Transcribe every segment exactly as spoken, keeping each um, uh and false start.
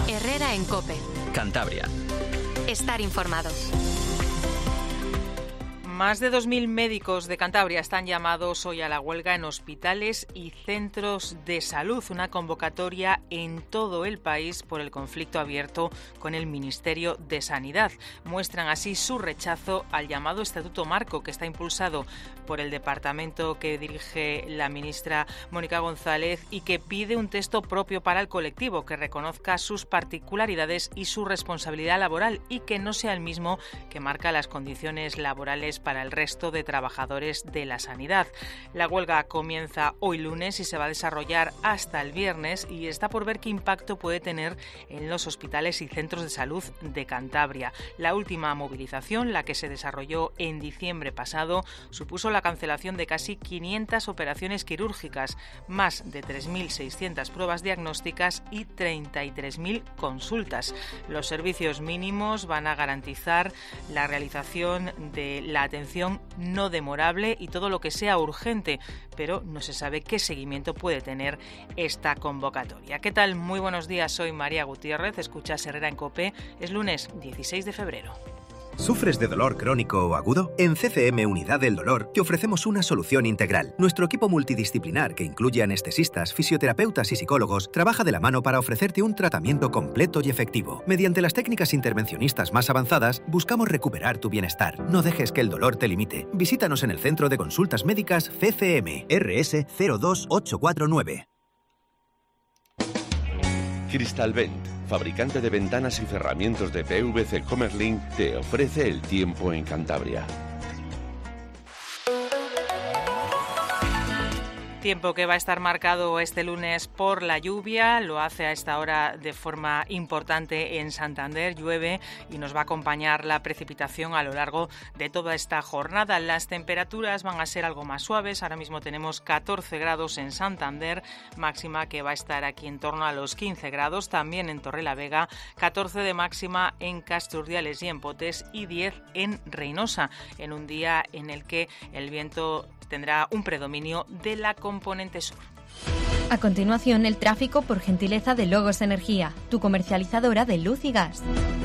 Herrera en COPE. Cantabria. Estar informado. Más de dos mil médicos de Cantabria están llamados hoy a la huelga en hospitales y centros de salud, una convocatoria en todo el país por el conflicto abierto con el Ministerio de Sanidad. Muestran así su rechazo al llamado Estatuto Marco, que está impulsado por el departamento que dirige la ministra Mónica González y que pide un texto propio para el colectivo que reconozca sus particularidades y su responsabilidad laboral y que no sea el mismo que marca las condiciones laborales para el resto de trabajadores de la sanidad. La huelga comienza hoy lunes y se va a desarrollar hasta el viernes y está por ver qué impacto puede tener en los hospitales y centros de salud de Cantabria. La última movilización, la que se desarrolló en diciembre pasado, supuso la cancelación de casi quinientas operaciones quirúrgicas, más de tres mil seiscientas pruebas diagnósticas y treinta y tres mil consultas. Los servicios mínimos van a garantizar la realización de la atención no demorable y todo lo que sea urgente, pero no se sabe qué seguimiento puede tener esta convocatoria. ¿Qué tal? Muy buenos días, soy María Gutiérrez, escuchas Herrera en COPE, es lunes dieciséis de febrero. ¿Sufres de dolor crónico o agudo? En C C M Unidad del Dolor te ofrecemos una solución integral. Nuestro equipo multidisciplinar, que incluye anestesistas, fisioterapeutas y psicólogos, trabaja de la mano para ofrecerte un tratamiento completo y efectivo. Mediante las técnicas intervencionistas más avanzadas, buscamos recuperar tu bienestar. No dejes que el dolor te limite. Visítanos en el Centro de Consultas Médicas C C M, R S cero dos ocho cuatro nueve. Cristalvent, fabricante de ventanas y cerramientos de P V C Comerlin, te ofrece el tiempo en Cantabria. Tiempo que va a estar marcado este lunes por la lluvia, lo hace a esta hora de forma importante en Santander, llueve y nos va a acompañar la precipitación a lo largo de toda esta jornada. Las temperaturas van a ser algo más suaves, ahora mismo tenemos catorce grados en Santander, máxima que va a estar aquí en torno a los quince grados, también en Torrelavega, catorce de máxima en Casturdiales y en Potes y diez en Reynosa, en un día en el que el viento tendrá un predominio de la componente sur. A continuación, el tráfico por gentileza de Logos Energía, tu comercializadora de luz y gas.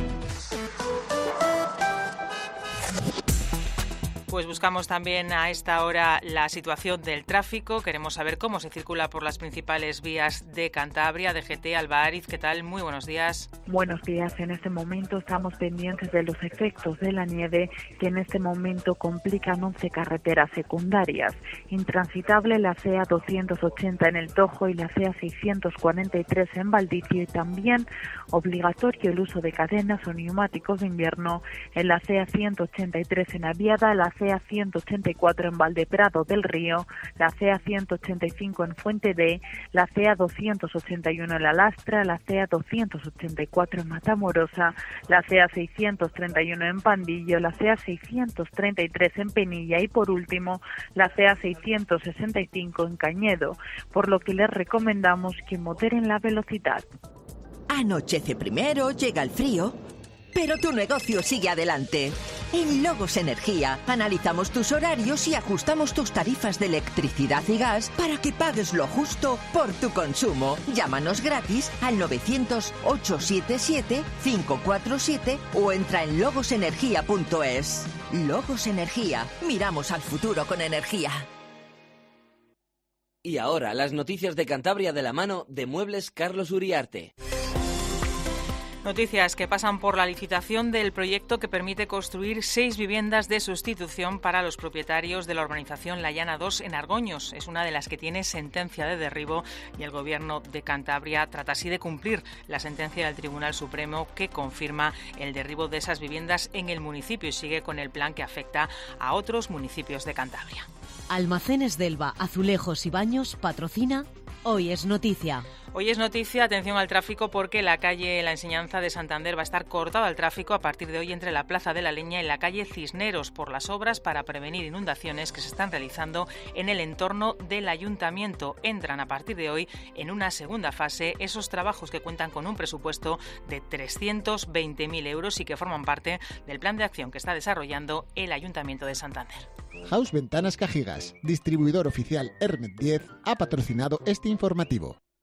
Pues buscamos también a esta hora la situación del tráfico. Queremos saber cómo se circula por las principales vías de Cantabria. D G T, Alba Ariz, ¿qué tal? Muy buenos días. Buenos días. En este momento estamos pendientes de los efectos de la nieve que en este momento complican once carreteras secundarias. Intransitable la C A doscientos ochenta en el Tojo y la C A seiscientos cuarenta y tres en Valdicio, y también obligatorio el uso de cadenas o neumáticos de invierno en la C A ciento ochenta y tres en Aviada, la C A ciento ochenta y cuatro en Valdeprado del Río, la C A ciento ochenta y cinco en Fuente D, la C A doscientos ochenta y uno en La Lastra, la C A doscientos ochenta y cuatro en Matamorosa, la C A seiscientos treinta y uno en Pandillo, la C A seiscientos treinta y tres en Penilla y por último la C A seiscientos sesenta y cinco en Cañedo, por lo que les recomendamos que moderen la velocidad. Anochece primero, llega el frío, pero tu negocio sigue adelante. En Logos Energía analizamos tus horarios y ajustamos tus tarifas de electricidad y gas para que pagues lo justo por tu consumo. Llámanos gratis al novecientos, ochocientos setenta y siete, cinco cuatro siete o entra en logos energía punto es. Logos Energía. Miramos al futuro con energía. Y ahora, las noticias de Cantabria de la mano de Muebles Carlos Uriarte. Noticias que pasan por la licitación del proyecto que permite construir seis viviendas de sustitución para los propietarios de la urbanización La Llana dos en Argoños. Es una de las que tiene sentencia de derribo y el Gobierno de Cantabria trata así de cumplir la sentencia del Tribunal Supremo que confirma el derribo de esas viviendas en el municipio y sigue con el plan que afecta a otros municipios de Cantabria. Almacenes Delva, Azulejos y Baños patrocina Hoy es Noticia. Hoy es noticia, atención al tráfico, porque la calle La Enseñanza de Santander va a estar cortada al tráfico a partir de hoy entre la Plaza de la Leña y la calle Cisneros por las obras para prevenir inundaciones que se están realizando en el entorno del ayuntamiento. Entran a partir de hoy en una segunda fase esos trabajos que cuentan con un presupuesto de trescientos veinte mil euros y que forman parte del plan de acción que está desarrollando el Ayuntamiento de Santander. House Ventanas Cajigas, distribuidor oficial Hermet diez, ha patrocinado este informativo.